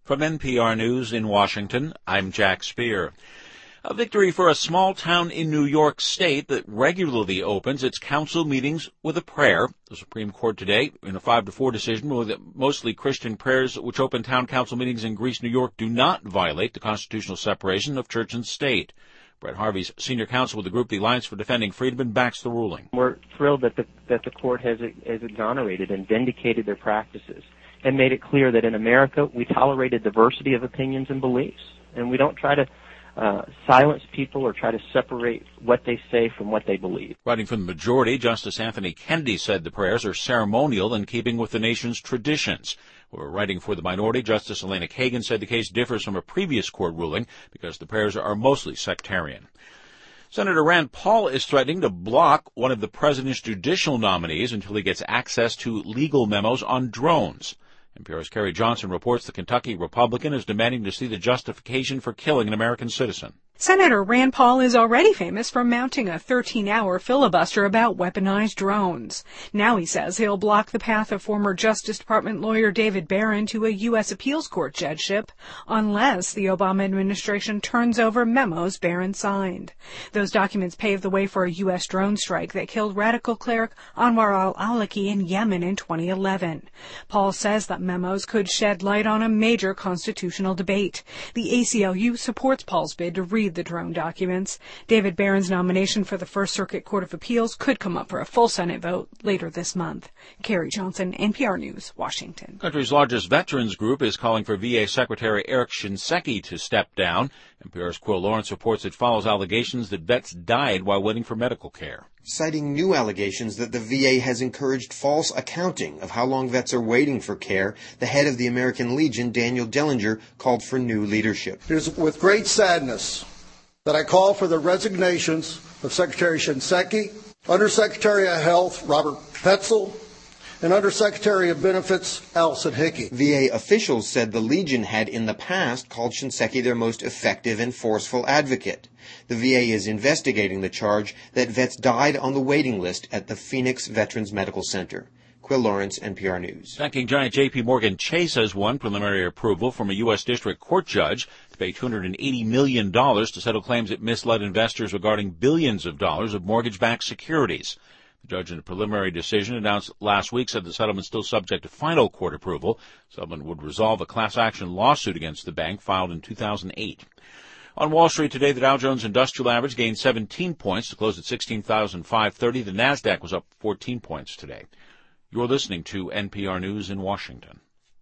From NPR News in Washington, I'm Jack Speer. A victory for a small town in New York State that regularly opens its council meetings with a prayer. The Supreme Court today, in a 5-4 decision, ruled that mostly Christian prayers which open town council meetings in Greece, New York, do not violate the constitutional separation of church and state. Brett Harvey's senior counsel with the group, the Alliance for Defending Freedom, backs the ruling. We're thrilled that the court has exonerated and vindicated their practices and made it clear that in America we tolerate a diversity of opinions and beliefs, and we don't try to silence people or try to separate what they say from what they believe. Writing from the majority, Justice Anthony Kennedy said the prayers are ceremonial in keeping with the nation's traditions. Writing for the minority, Justice Elena Kagan said the case differs from a previous court ruling because the prayers are mostly sectarian. Senator Rand Paul is threatening to block one of the president's judicial nominees until he gets access to legal memos on drones. NPR's Carrie Johnson reports the Kentucky Republican is demanding to see the justification for killing an American citizen. Senator Rand Paul is already famous for mounting a 13-hour filibuster about weaponized drones. Now he says he'll block the path of former Justice Department lawyer David Barron to a U.S. appeals court judgeship unless the Obama administration turns over memos Barron signed. Those documents paved the way for a U.S. drone strike that killed radical cleric Anwar al-Awlaki in Yemen in 2011. Paul says that memos could shed light on a major constitutional debate. The ACLU supports Paul's bid to read the drone documents. David Barron's nomination for the First Circuit Court of Appeals could come up for a full Senate vote later this month. Carrie Johnson, NPR News, Washington. Country's largest veterans group is calling for VA Secretary Eric Shinseki to step down. NPR's Quill Lawrence reports it follows allegations that vets died while waiting for medical care. Citing new allegations that the VA has encouraged false accounting of how long vets are waiting for care, the head of the American Legion, Daniel Dellinger, called for new leadership. It is with great sadness that I call for the resignations of Secretary Shinseki, Undersecretary of Health Robert Petzel, and Undersecretary of Benefits Allison Hickey. VA officials said the Legion had in the past called Shinseki their most effective and forceful advocate. The VA is investigating the charge that vets died on the waiting list at the Phoenix Veterans Medical Center. Quill Lawrence, NPR News. Banking giant J.P. Morgan Chase has won preliminary approval from a U.S. District Court judge to pay $280 million to settle claims it misled investors regarding billions of dollars of mortgage-backed securities. The judge in a preliminary decision announced last week said the settlement is still subject to final court approval. The settlement would resolve a class action lawsuit against the bank filed in 2008. On Wall Street today, the Dow Jones Industrial Average gained 17 points to close at 16,530. The Nasdaq was up 14 points today. You're listening to NPR News in Washington.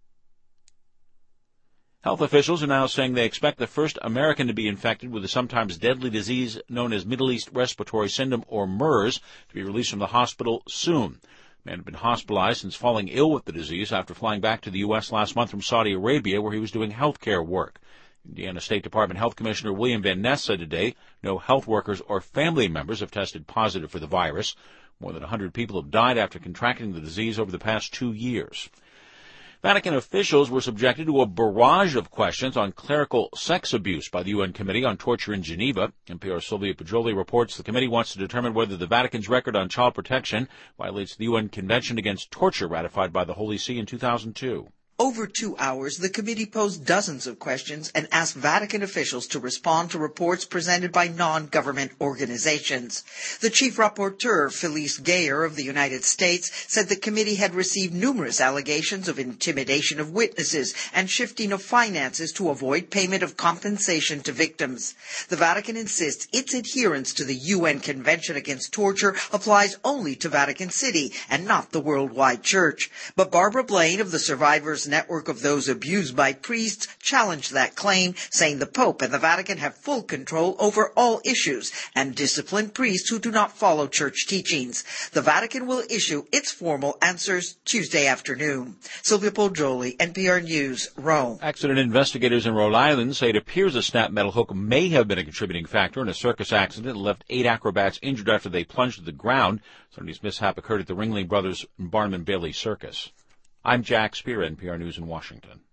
Health officials are now saying they expect the first American to be infected with the sometimes deadly disease known as Middle East Respiratory Syndrome, or MERS, to be released from the hospital soon. The man had been hospitalized since falling ill with the disease after flying back to the U.S. last month from Saudi Arabia, where he was doing health care work. Indiana State Department Health Commissioner William Van Ness said today no health workers or family members have tested positive for the virus. More than 100 people have died after contracting the disease over the past 2 years. Vatican officials were subjected to a barrage of questions on clerical sex abuse by the UN Committee on Torture in Geneva. NPR's Sylvia Poggioli reports the committee wants to determine whether the Vatican's record on child protection violates the UN Convention Against Torture ratified by the Holy See in 2002. Over 2 hours, the committee posed dozens of questions and asked Vatican officials to respond to reports presented by non-government organizations. The chief rapporteur, Felice Geyer of the United States, said the committee had received numerous allegations of intimidation of witnesses and shifting of finances to avoid payment of compensation to victims. The Vatican insists its adherence to the UN Convention Against Torture applies only to Vatican City and not the worldwide church. But Barbara Blaine of the Survivors Network of Those Abused by Priests challenged that claim, saying the Pope and the Vatican have full control over all issues and discipline priests who do not follow church teachings. The Vatican will issue its formal answers Tuesday afternoon. Sylvia Poggioli, NPR News, Rome. Accident investigators in Rhode Island say it appears a snap metal hook may have been a contributing factor in a circus accident that left 8 acrobats injured after they plunged to the ground. Sunday's mishap occurred at the Ringling Brothers Barnum and Bailey Circus. I'm Jack Speer, NPR News in Washington.